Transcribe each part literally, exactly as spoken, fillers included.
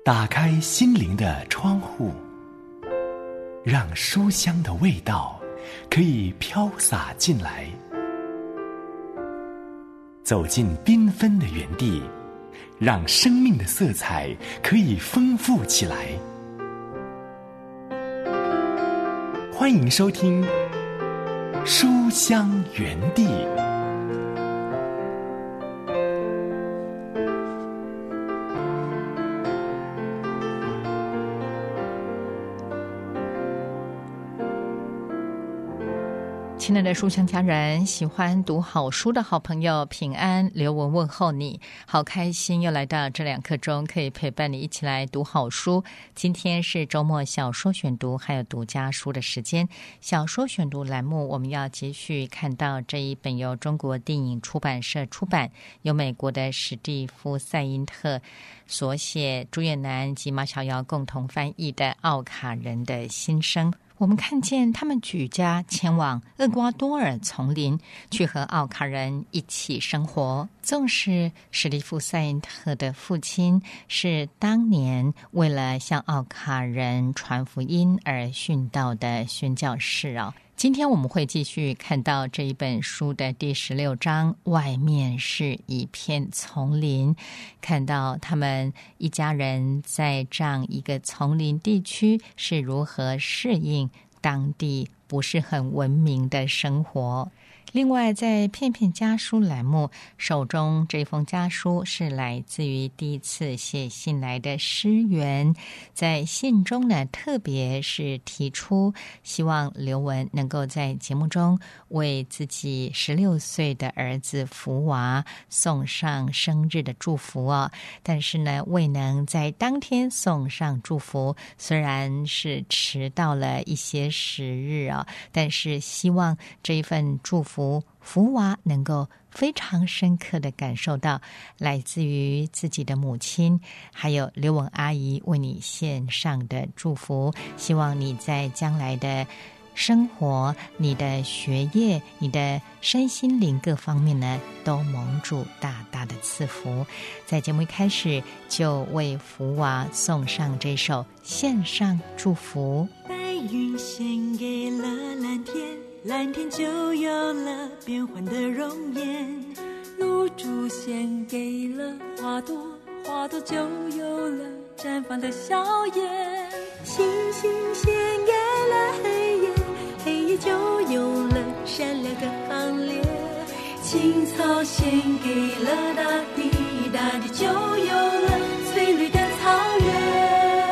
打开心灵的窗户，让书香的味道可以飘洒进来。走进缤纷的园地，让生命的色彩可以丰富起来。欢迎收听书香园地。 亲爱的书香家人，喜欢读好书的好朋友，平安，刘文问候你，好开心又来到这两刻钟，可以陪伴你一起来读好书。今天是周末小说选读还有独家书的时间。小说选读栏目，我们要继续看到这一本由中国电影出版社出版，由美国的史蒂夫·塞因特所写，朱月南及马小瑶共同翻译的《奥卡人的心声》。我们看见他们举家前往厄瓜多尔丛林，去和奥卡人一起生活。纵使史蒂夫·塞因特的父亲是当年为了向奥卡人传福音而殉道的宣教士哦。今天我们会继续看到这一本书的第十六章，外面是一片丛林，看到他们一家人在这样一个丛林地区是如何适应当地不是很文明的生活。另外在片片家书栏目，手中这封家书是来自于第一次写信来的诗源，在信中呢，特别是提出希望刘文能够在节目中为自己十六岁的儿子福娃送上生日的祝福哦。但是呢，未能在当天送上祝福，虽然是迟到了一些时日啊、哦，但是希望这一份祝福福娃能够非常深刻地感受到来自于自己的母亲还有刘文阿姨为你献上的祝福，希望你在将来的生活、你的学业、你的身心灵各方面呢，都蒙主大大的赐福。在节目一开始就为福娃送上这首献上祝福。 白云献给了蓝天，蓝天就有了变幻的容颜，露珠献给了花朵，花朵就有了绽放的笑颜，星星献给了黑夜，黑夜就有了闪亮的行列，青草献给了大地，大地就有了翠绿的草原。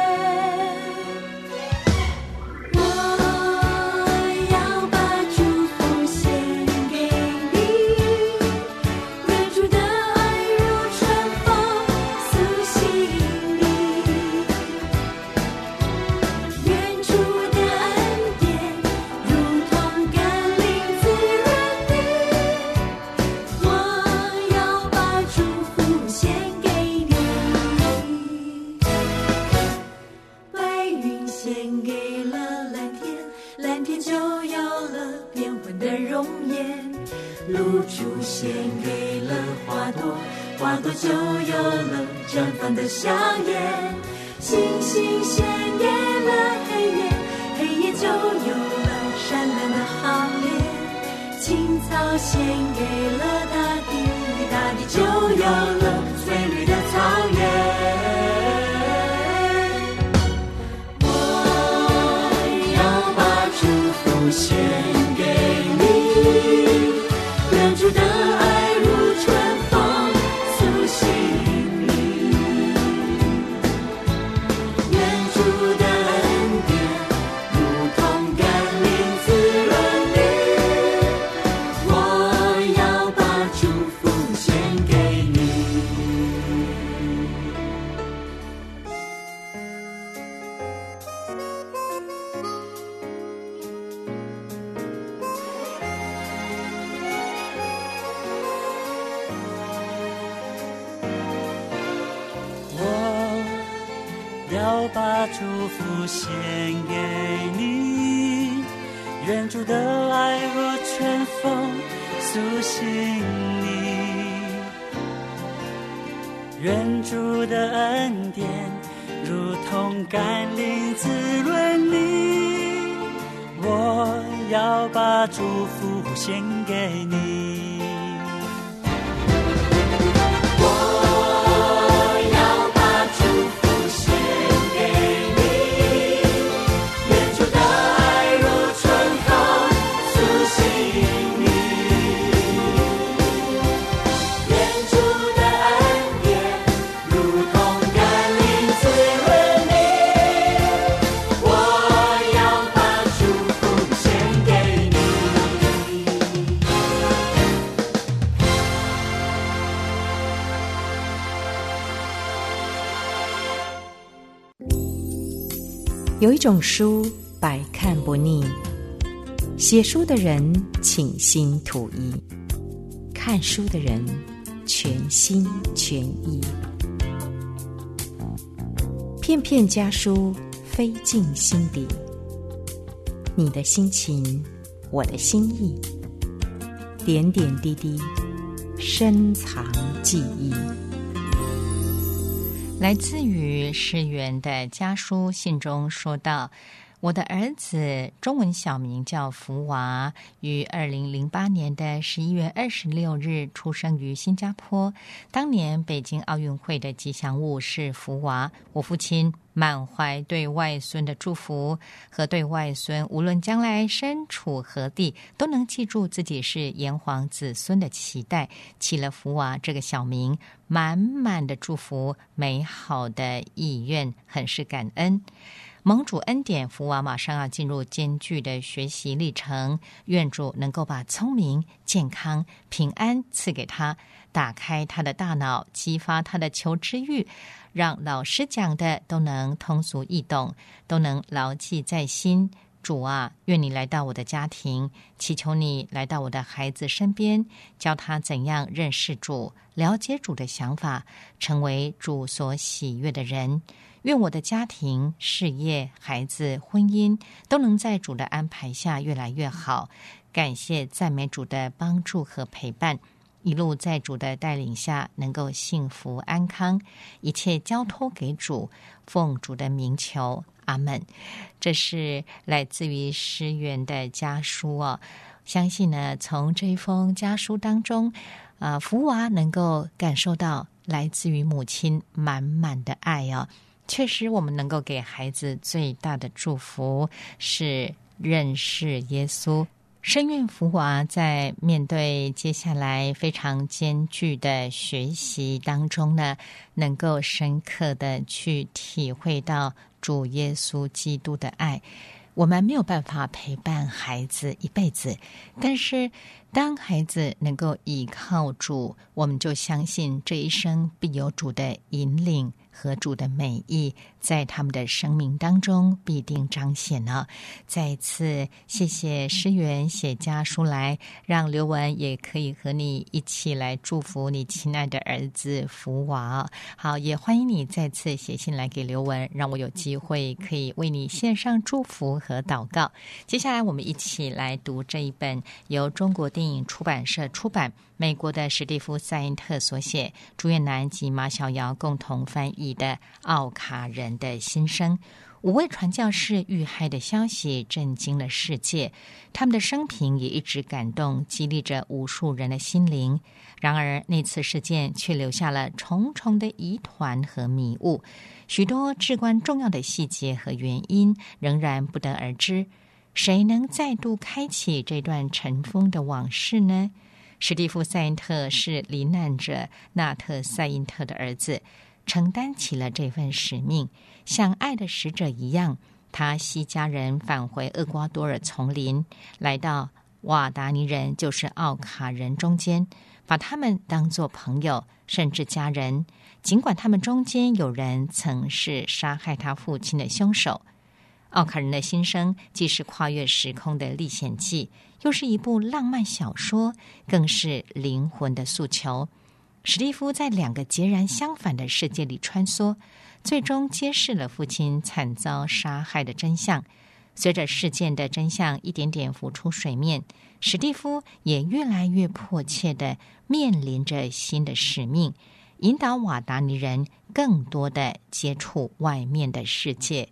露珠献给了花朵，花朵就有了绽放的香烟，星星献给了黑夜，黑夜就有了闪亮的行列，青草献给了大地，大地就有了翠绿的草原。我要把祝福献给你，远处的爱如春风苏醒你，远处的恩典如同甘霖滋润你，我要把祝福献给你。要把祝福献给你，远处的爱若春风苏醒你， 愿主的恩典如同甘霖滋润你，我要把祝福献给你。 有一种书百看不腻，写书的人倾心吐意，看书的人全心全意。片片家书飞进心底，你的心情，我的心意，点点滴滴深藏记忆。 来自于诗源的家书信中说道，我的儿子中文小名叫福娃，于二零零八年的十一月二十六日出生于新加坡。当年北京奥运会的吉祥物是福娃。我父亲满怀对外孙的祝福和对外孙无论将来身处何地都能记住自己是炎黄子孙的期待，起了福娃这个小名，满满的祝福，美好的意愿，很是感恩。蒙主恩典，福娃马上要进入艰巨的学习历程，愿主能够把聪明、健康、平安赐给他，打开他的大脑，激发他的求知欲，让老师讲的都能通俗易懂，都能牢记在心。主啊，愿你来到我的家庭，祈求你来到我的孩子身边，教他怎样认识主，了解主的想法，成为主所喜悦的人。愿我的家庭、事业、孩子、婚姻都能在主的安排下越来越好。感谢赞美主的帮助和陪伴，一路在主的带领下能够幸福安康，一切交托给主，奉主的名求，阿们。这是来自于诗源的家书哦。相信呢，从这一封家书当中，啊，福娃能够感受到来自于母亲满满的爱哦。确实，我们能够给孩子最大的祝福是认识耶稣。深愿福娃在面对接下来非常艰巨的学习当中呢，能够深刻的去体会到主耶稣基督的爱。我们没有办法陪伴孩子一辈子，但是当孩子能够依靠主，我们就相信这一生必有主的引领和主的美意在他们的生命当中必定彰显了。再一次谢谢诗源写家书来，让刘文也可以和你一起来祝福你亲爱的儿子福娃。好，也欢迎你再次写信来给刘文，让我有机会可以为你献上祝福和祷告。接下来我们一起来读这一本由中国电影出版社出版，美国的史蒂夫·塞因特所写，朱彦南及马小瑶共同翻译的《奥卡人的心声》。五位传教士遇害的消息震惊了世界，他们的生平也一直感动激励着无数人的心灵。然而那次事件却留下了重重的疑团和迷雾，许多至关重要的细节和原因仍然不得而知。谁能再度开启这段尘封的往事呢？史蒂夫·塞因特是罹难者纳特·塞因特的儿子，承担起了这份使命。像爱的使者一样，他携家人返回厄瓜多尔丛林，来到瓦达尼人，就是奥卡人中间，把他们当作朋友，甚至家人。尽管他们中间有人曾是杀害他父亲的凶手。奥卡人的心声既是跨越时空的历险记，又是一部浪漫小说，更是灵魂的诉求。史蒂夫在两个截然相反的世界里穿梭，最终揭示了父亲惨遭杀害的真相。随着事件的真相一点点浮出水面，史蒂夫也越来越迫切地面临着新的使命， 引导瓦达尼人更多的接触外面的世界。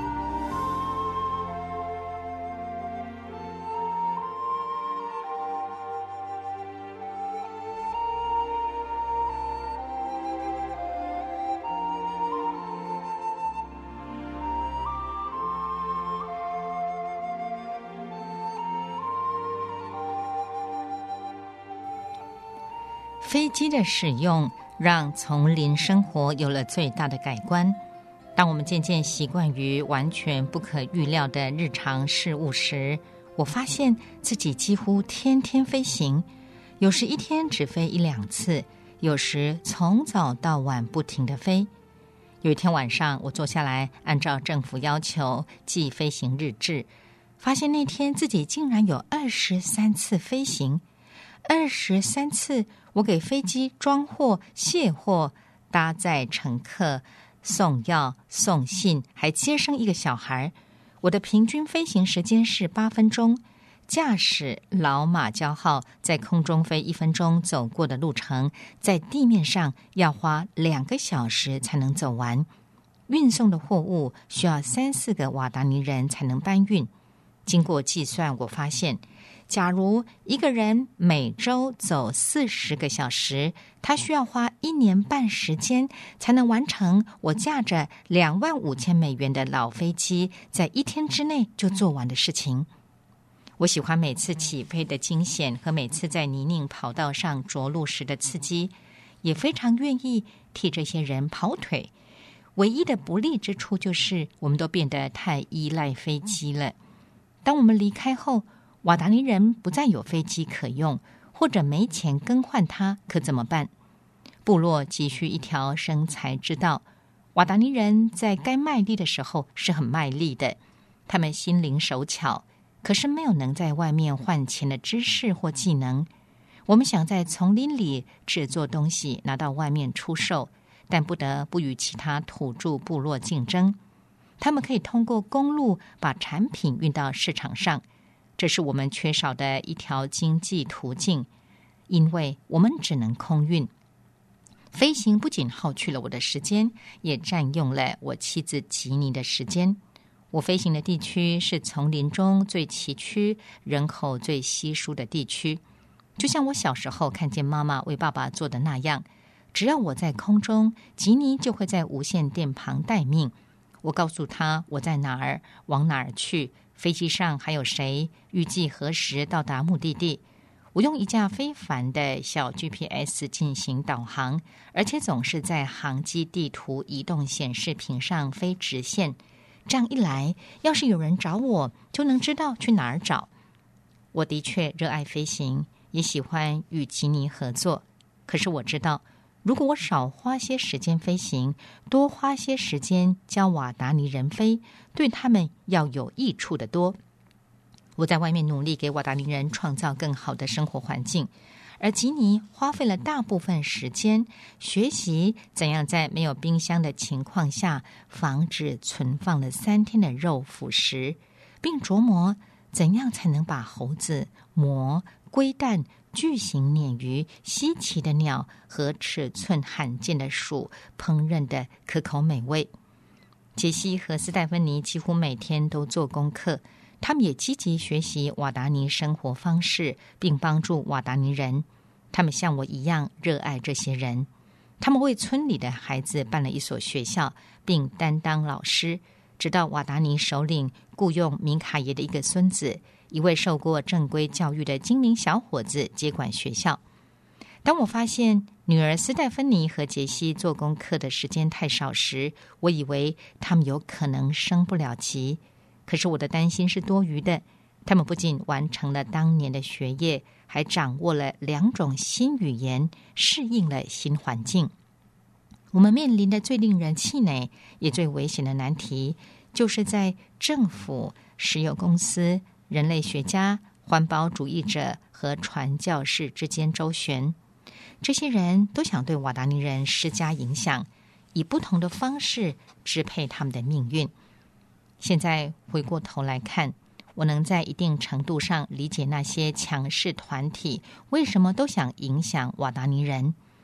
飞机的使用让丛林生活有了最大的改观。当我们渐渐习惯于完全不可预料的日常事物时，我发现自己几乎天天飞行，有时一天只飞一两次，有时从早到晚不停地飞。有一天晚上，我坐下来按照政府要求记飞行日志，发现那天自己竟然有二十三次飞行。二十三次，我给飞机装货、卸货、搭载乘客、送药、送信，还接生一个小孩。我的平均飞行时间是八分钟。驾驶老马骄号在空中飞一分钟走过的路程，在地面上要花两个小时才能走完。运送的货物需要三四个瓦达尼人才能搬运。经过计算，我发现假如一个人每周走四十个小时，他需要花一年半时间才能完成我驾着两万五千美元的老飞机在一天之内就做完的事情。我喜欢每次起飞的惊险和每次在泥泞跑道上着陆时的刺激，也非常愿意替这些人跑腿。唯一的不利之处就是我们都变得太依赖飞机了。当我们离开后，瓦达尼人不再有飞机可用，或者没钱更换它，可怎么办？部落急需一条生财之道。瓦达尼人在该卖力的时候是很卖力的，他们心灵手巧，可是没有能在外面换钱的知识或技能。我们想在丛林里制作东西拿到外面出售，但不得不与其他土著部落竞争。他们可以通过公路把产品运到市场上，这是我们缺少的一条经济途径，因为我们只能空运。飞行不仅耗去了我的时间，也占用了我妻子吉尼的时间。我飞行的地区是丛林中最崎岖、人口最稀疏的地区，就像我小时候看见妈妈为爸爸做的那样，只要我在空中，吉尼就会在无线电旁待命。我告诉他我在哪儿，往哪儿去，飞机上还有谁，预计何时到达目的地。我用一架非凡的小 G P S 进行导航，而且总是在航机地图移动显示屏上飞直线。这样一来，要是有人找我，就能知道去哪儿找。我的确热爱飞行，也喜欢与吉尼合作。可是我知道，如果我少花些时间飞行，多花些时间教瓦达尼人飞，对他们要有益处的多。我在外面努力给瓦达尼人创造更好的生活环境，而吉尼花费了大部分时间学习怎样在没有冰箱的情况下防止存放了三天的肉腐蚀，并琢磨怎样才能把猴子、魔、龟蛋、巨型鲶鱼、稀奇的鸟和尺寸罕见的鼠烹饪的可口美味。杰西和斯戴芬妮几乎每天都做功课，他们也积极学习瓦达尼生活方式，并帮助瓦达尼人。他们像我一样热爱这些人。他们为村里的孩子办了一所学校，并担当老师，直到瓦达尼首领雇用明卡耶的一个孙子，一位受过正规教育的精明小伙子接管学校。当我发现女儿斯戴芬妮和杰西做功课的时间太少时，我以为他们有可能升不了级。可是我的担心是多余的，他们不仅完成了当年的学业，还掌握了两种新语言，适应了新环境。我们面临的最令人气馁也最危险的难题，就是在政府、石油公司、人类学家、环保主义者和传教士之间周旋。这些人都想对瓦达尼人施加影响，以不同的方式支配他们的命运。现在回过头来看，我能在一定程度上理解那些强势团体为什么都想影响瓦达尼人。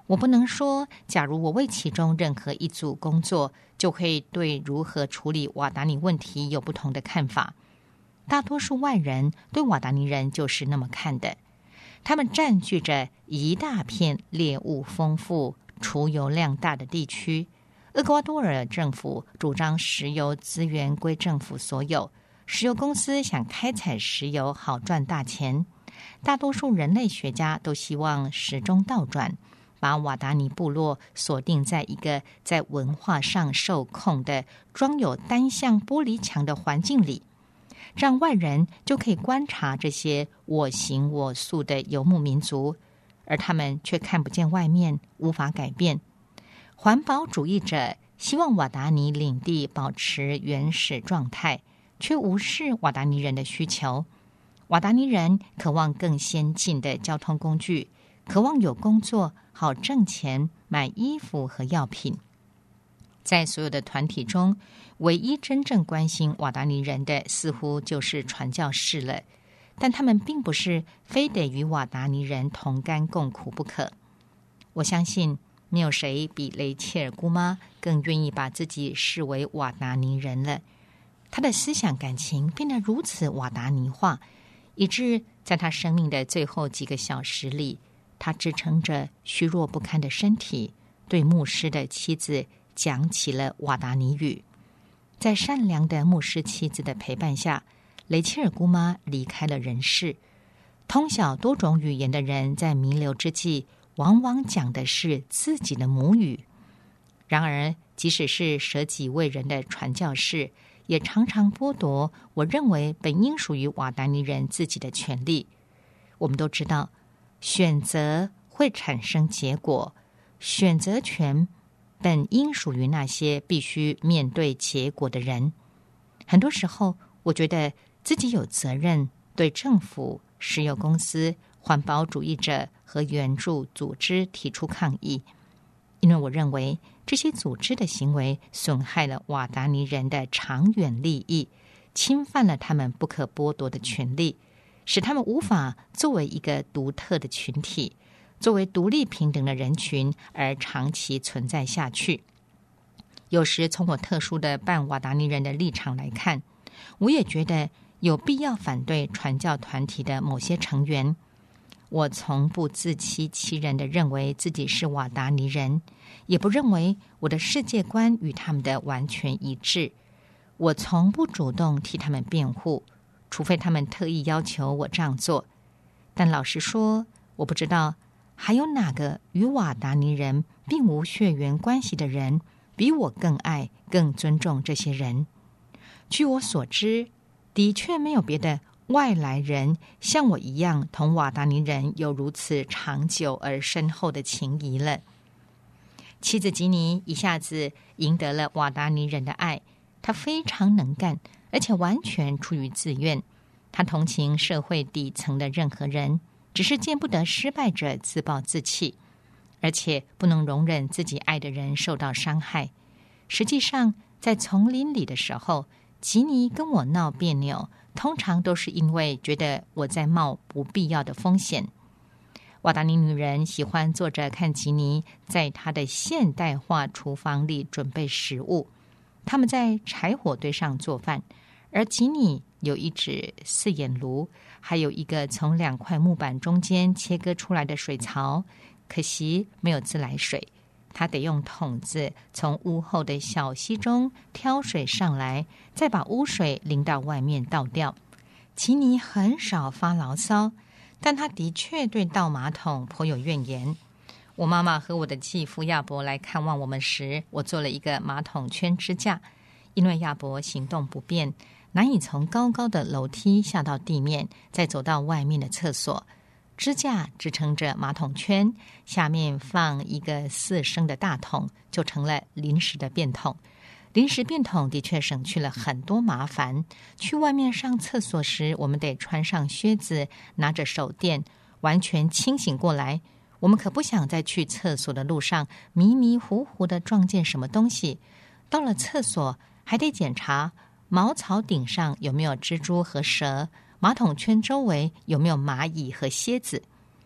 我不能说，假如我为其中任何一组工作，就会对如何处理瓦达尼问题有不同的看法。大多数外人对瓦达尼人就是那么看的。他们占据着一大片猎物丰富、储油量大的地区。厄瓜多尔政府主张石油资源归政府所有，石油公司想开采石油好赚大钱。大多数人类学家都希望时钟倒转，把瓦达尼部落锁定在一个在文化上受控的装有单向玻璃墙的环境里，这样外人就可以观察这些我行我素的游牧民族，而他们却看不见外面，无法改变。环保主义者希望瓦达尼领地保持原始状态，却无视瓦达尼人的需求。瓦达尼人渴望更先进的交通工具，渴望有工作，好挣钱买衣服和药品。在所有的团体中，唯一真正关心瓦达尼人的似乎就是传教士了，但他们并不是非得与瓦达尼人同甘共苦不可。我相信没有谁比雷切尔姑妈更愿意把自己视为瓦达尼人了。她的思想感情变得如此瓦达尼化，以致在她生命的最后几个小时里，她支撑着虚弱不堪的身体，对牧师的妻子讲起了瓦达尼语。在善良的牧师妻子的陪伴下，雷切尔姑妈离开了人世。通晓多种语言的人在弥留之际，往往讲的是自己的母语。然而，即使是舍己为人的传教士，也常常剥夺我认为本应属于瓦达尼人自己的权利。我们都知道，选择会产生结果，选择权本应属于那些必须面对结果的人。很多时候，我觉得自己有责任对政府、石油公司、环保主义者和援助组织提出抗议，因为我认为这些组织的行为损害了瓦达尼人的长远利益，侵犯了他们不可剥夺的权利，使他们无法作为一个独特的群体，作为独立平等的人群而长期存在下去。有时从我特殊的半瓦达尼人的立场来看，我也觉得有必要反对传教团体的某些成员。我从不自欺欺人地认为自己是瓦达尼人，也不认为我的世界观与他们的完全一致。我从不主动替他们辩护，除非他们特意要求我这样做。但老实说，我不知道还有哪个与瓦达尼人并无血缘关系的人比我更爱、更尊重这些人。据我所知，的确没有别的外来人像我一样同瓦达尼人有如此长久而深厚的情谊了。妻子吉尼一下子赢得了瓦达尼人的爱，她非常能干，而且完全出于自愿。她同情社会底层的任何人，只是见不得失败者自暴自弃，而且不能容忍自己爱的人受到伤害。实际上，在丛林里的时候，吉尼跟我闹别扭，通常都是因为觉得我在冒不必要的风险。瓦达尼女人喜欢坐着看吉尼在她的现代化厨房里准备食物，他们在柴火堆上做饭，而吉尼有一只四眼炉，还有一个从两块木板中间切割出来的水槽，可惜没有自来水，他得用桶子从屋后的小溪中挑水上来，再把污水淋到外面倒掉。吉尼很少发牢骚，但他的确对倒马桶颇有怨言。我妈妈和我的继父亚伯来看望我们时，我做了一个马桶圈支架，因为亚伯行动不便，难以从高高的楼梯下到地面，再走到外面的厕所。支架支撑着马桶圈，下面放一个四升的大桶，就成了临时的便桶。临时便桶的确省去了很多麻烦。去外面上厕所时，我们得穿上靴子，拿着手电，完全清醒过来。我们可不想在去厕所的路上迷迷糊糊地撞见什么东西。到了厕所，还得检查茅草顶上有没有蜘蛛和蛇，马桶圈周围有没有蚂蚁和蝎子。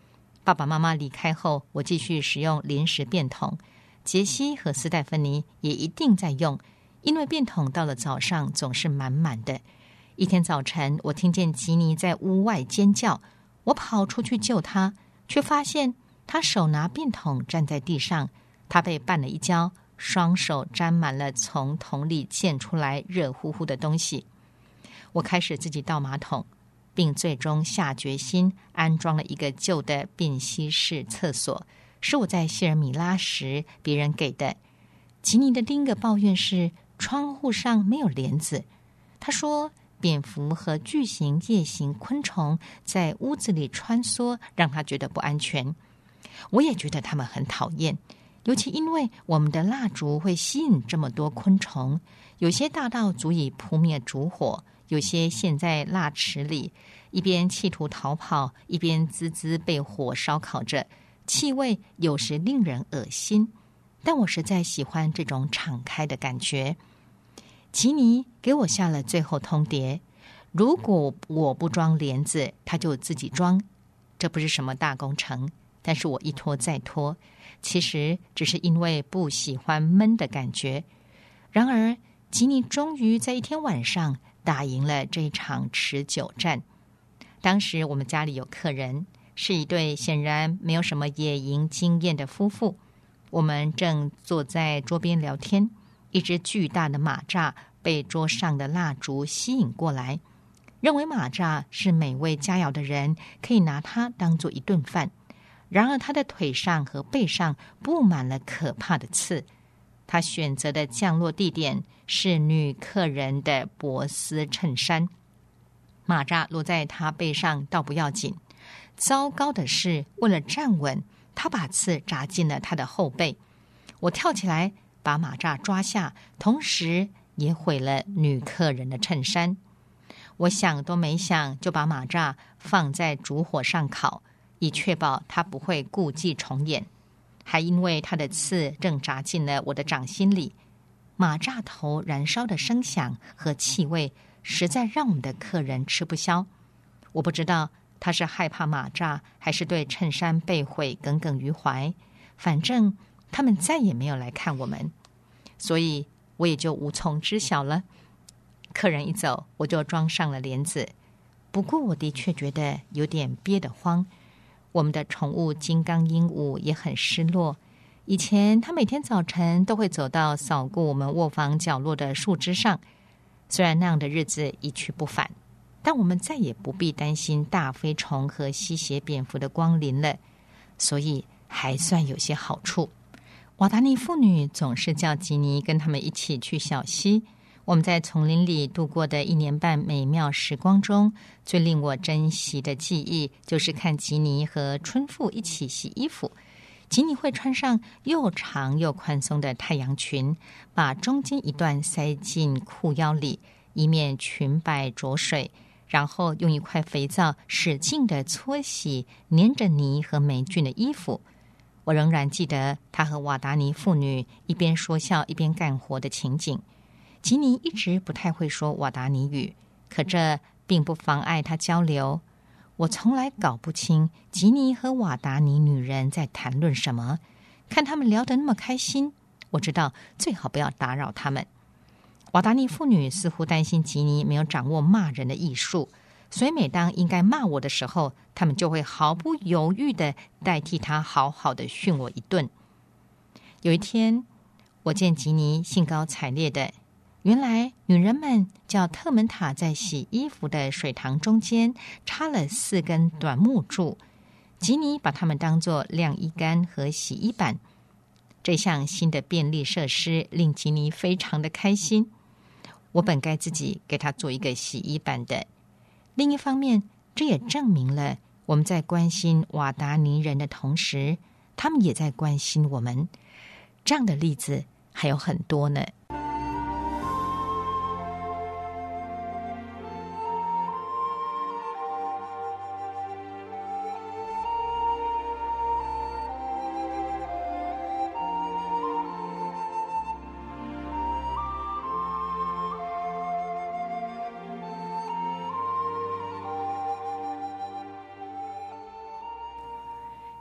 爸爸妈妈离开后，我继续使用临时便桶。杰西和斯黛芬妮也一定在用，因为便桶到了早上总是满满的。一天早晨，我听见吉尼在屋外尖叫，我跑出去救他，却发现他手拿便桶站在地上，他被绊了一跤，双手沾满了从桶里溅出来热乎乎的东西。我开始自己倒马桶，并最终下决心安装了一个旧的便携式厕所，是我在希尔米拉时别人给的。吉尼的第一个抱怨是窗户上没有帘子，他说蝙蝠和巨型夜行昆虫在屋子里穿梭，让他觉得不安全。我也觉得他们很讨厌，尤其因为我们的蜡烛会吸引这么多昆虫，有些大到足以扑灭烛火，有些陷在蜡池里，一边企图逃跑，一边滋滋被火烧烤着，气味有时令人恶心。但我实在喜欢这种敞开的感觉。吉尼给我下了最后通牒，如果我不装帘子，他就自己装。这不是什么大工程，但是我一拖再拖，其实只是因为不喜欢闷的感觉。然而吉尼终于在一天晚上打赢了这一场持久战。当时我们家里有客人，是一对显然没有什么野营经验的夫妇。我们正坐在桌边聊天，一只巨大的马蚱被桌上的蜡烛吸引过来，认为马蚱是美味佳肴的人可以拿它当做一顿饭。然而它的腿上和背上布满了可怕的刺，他选择的降落地点是女客人的薄丝衬衫。马蚱落在他背上倒不要紧，糟糕的是，为了站稳，他把刺扎进了他的后背。我跳起来把马蚱抓下，同时也毁了女客人的衬衫。我想都没想就把马蚱放在烛火上烤，以确保它不会故伎重演。还因为它的刺正扎进了我的掌心里，马蚱头燃烧的声响和气味实在让我们的客人吃不消。我不知道他是害怕马蚱，还是对衬衫被毁耿耿于怀，反正他们再也没有来看我们，所以我也就无从知晓了。客人一走，我就装上了帘子。不过我的确觉得有点憋得慌。我们的宠物金刚鹦鹉也很失落。以前它每天早晨都会走到扫过我们卧房角落的树枝上，虽然那样的日子一去不返，但我们再也不必担心大飞虫和吸血蝙蝠的光临了，所以还算有些好处。瓦达尼妇女总是叫吉尼跟他们一起去小溪。我们在丛林里度过的一年半美妙时光中，最令我珍惜的记忆就是看吉尼和春妇一起洗衣服。吉尼会穿上又长又宽松的太阳裙，把中间一段塞进裤腰里，以免裙摆着水，然后用一块肥皂使劲地搓洗粘着泥和霉菌的衣服。我仍然记得他和瓦达尼妇女一边说笑一边干活的情景。吉尼一直不太会说瓦达尼语，可这并不妨碍他交流。我从来搞不清吉尼和瓦达尼女人在谈论什么，看他们聊得那么开心，我知道最好不要打扰他们。瓦达尼妇女似乎担心吉尼没有掌握骂人的艺术，所以每当应该骂我的时候，他们就会毫不犹豫地代替他好好地训我一顿。有一天，我见吉尼兴高采烈的，原来女人们叫特门塔在洗衣服的水塘中间插了四根短木柱，吉尼把它们当作晾衣杆和洗衣板。这项新的便利设施令吉尼非常的开心。我本该自己给他做一个洗衣板的。另一方面，这也证明了我们在关心瓦达尼人的同时，他们也在关心我们。这样的例子还有很多呢。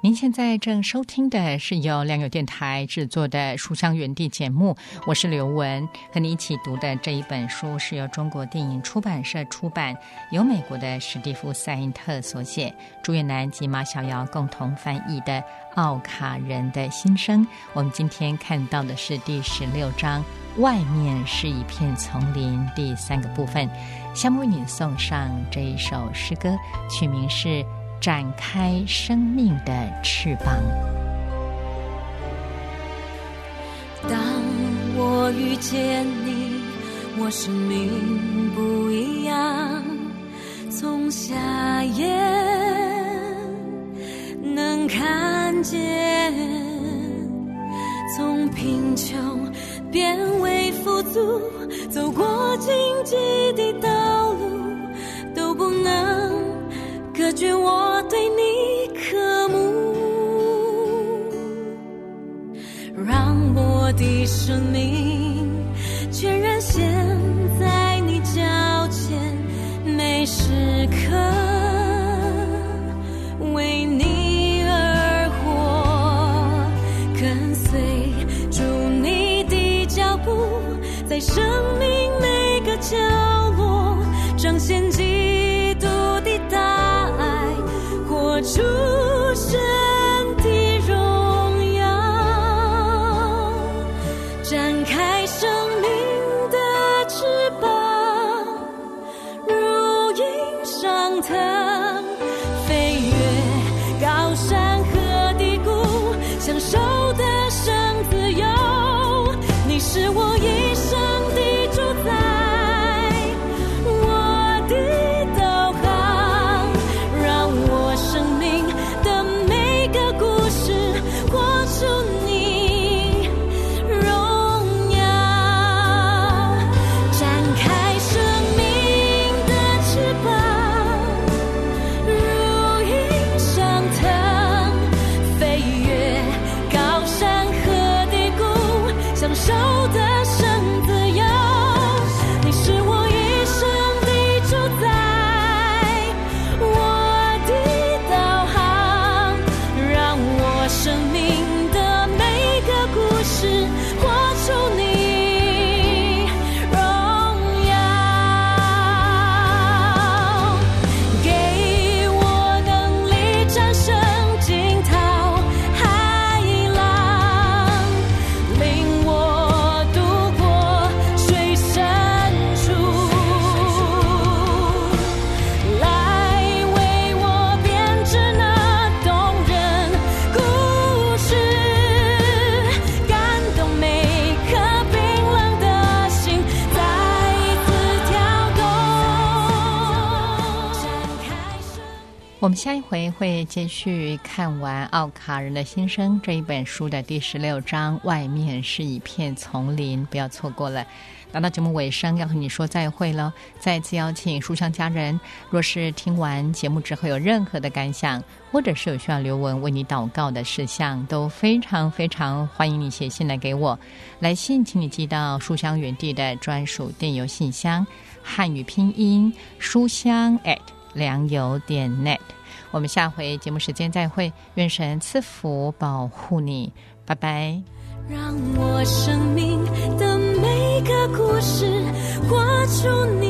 您现在正收听的是由良友电台制作的书香园地节目，我是刘文，和你一起读的这一本书是由中国电影出版社出版，由美国的史蒂夫·塞因特所写，朱月南及马小瑶共同翻译的《奥卡人的心声》。我们今天看到的是第十六章，外面是一片丛林，第三个部分。下面为你送上这一首诗歌，曲名是展开生命的翅膀。 当我遇见你，我生命不一样，从夏夜能看见，从贫穷变为富足，走过荆棘的道路，都不能隔绝我对你渴慕，让我的生命全然陷在你脚前，每时刻为你而活，跟随主你的脚步，在生命每个角落彰显基督的大爱，活出神的荣耀，展开生命的翅膀，如鹰上腾，飞越高山和低谷，享受的生自由。你是我一生的主宰， 我们下一回会继续看完《奥卡人的心声》这一本书的第十六章，外面是一片丛林，不要错过了。来到节目尾声，要和你说再会了。再次邀请书香家人，若是听完节目之后有任何的感想，或者是有需要刘文为你祷告的事项，都非常非常欢迎你写信来给我。来信请你寄到书香园地的专属电邮信箱，汉语拼音书香 at良友点 net。 我们下回节目时间再会，愿神赐福保护你，拜拜。 让我生命的每个故事画出你